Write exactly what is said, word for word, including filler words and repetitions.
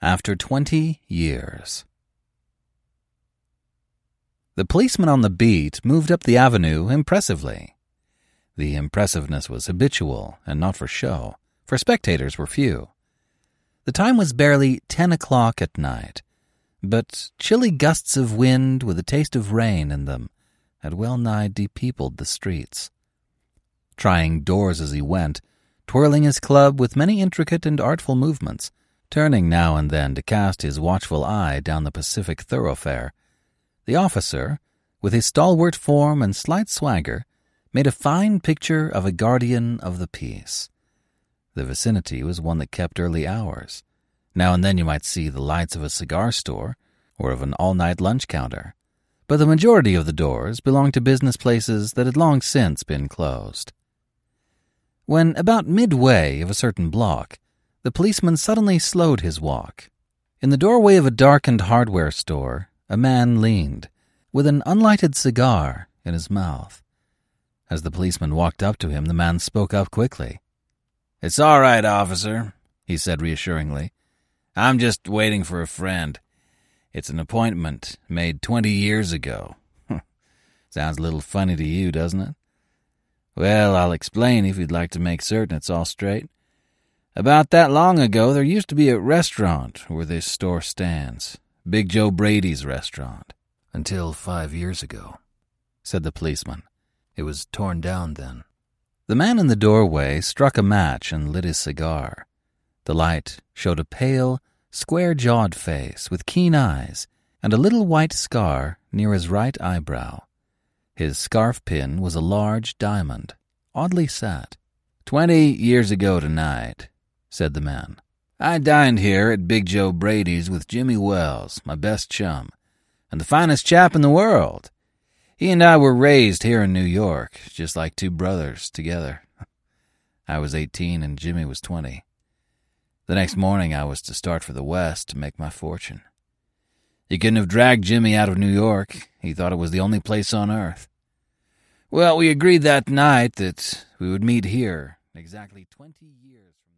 after twenty years. The policeman on the beat moved up the avenue impressively. The impressiveness was habitual and not for show, for spectators were few. The time was barely ten o'clock at night, but chilly gusts of wind with a taste of rain in them had well-nigh depeopled the streets. Trying doors as he went, twirling his club with many intricate and artful movements, turning now and then to cast his watchful eye down the Pacific thoroughfare, the officer, with his stalwart form and slight swagger, made a fine picture of a guardian of the peace. The vicinity was one that kept early hours. Now and then you might see the lights of a cigar store or of an all-night lunch counter, but the majority of the doors belonged to business places that had long since been closed. When about midway of a certain block, the policeman suddenly slowed his walk. In the doorway of a darkened hardware store, a man leaned, with an unlighted cigar in his mouth. As the policeman walked up to him, the man spoke up quickly. "It's all right, officer," he said reassuringly. "I'm just waiting for a friend. It's an appointment made twenty years ago." Sounds a little funny to you, doesn't it? Well, I'll explain if you'd like to make certain it's all straight. About that long ago, there used to be a restaurant where this store stands. Big Joe Brady's restaurant. "Until five years ago," said the policeman. "It was torn down then." The man in the doorway struck a match and lit his cigar. The light showed a pale, square-jawed face with keen eyes and a little white scar near his right eyebrow. His scarf pin was a large diamond, oddly set. Twenty years ago tonight," said the man, "I dined here at Big Joe Brady's with Jimmy Wells, my best chum, and the finest chap in the world. He and I were raised here in New York, just like two brothers together. I was eighteen and Jimmy was twenty. The next morning I was to start for the West to make my fortune. You couldn't have dragged Jimmy out of New York. He thought it was the only place on earth. Well, we agreed that night that we would meet here exactly twenty years from